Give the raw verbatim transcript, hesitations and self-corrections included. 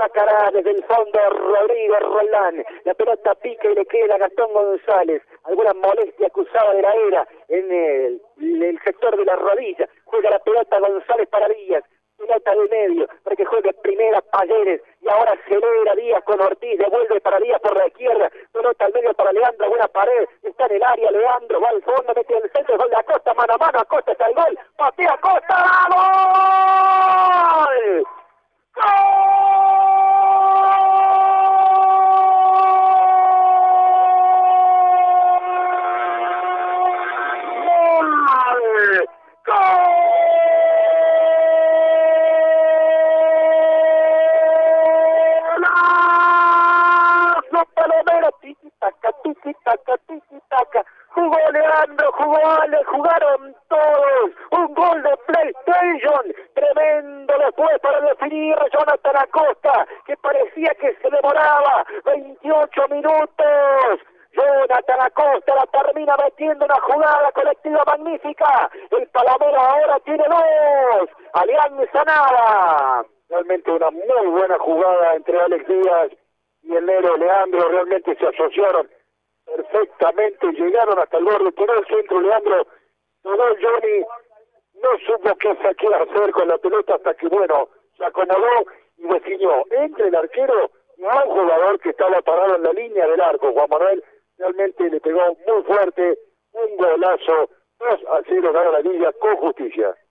sacará desde el fondo Rodrigo Roldán. La pelota pica y le queda a Gastón González. Alguna molestia acusada de la era en el, el sector de la rodilla. Juega la pelota González para Díaz. Pelota de medio, para que juegue primera Payeres, y ahora acelera Díaz con Ortiz, devuelve para Díaz por la izquierda, pelota al medio para Leandro, buena pared, está en el área Leandro, va al fondo, mete el centro, gol de Acosta, mano a mano, Acosta está el gol, patea Acosta, ¡gol! ¡Gol! Jugó Leandro, jugó Ale, jugaron todos, un gol de PlayStation, tremendo después para definir Jonathan Acosta, que parecía que se demoraba, veintiocho minutos, Jonathan Acosta la termina metiendo una jugada colectiva magnífica, el Palamero ahora tiene dos, Alianza nada. Realmente una muy buena jugada entre Alex Díaz y el negro Leandro, realmente se asociaron perfectamente, llegaron hasta el borde, tiró el centro Leandro, todo Johnny, no supo qué, qué hacer con la pelota hasta que, bueno, se acomodó y definió entre el arquero y a un jugador que estaba parado en la línea del arco. Juan Manuel realmente le pegó muy fuerte, un golazo, dos a cero gana la liga con justicia.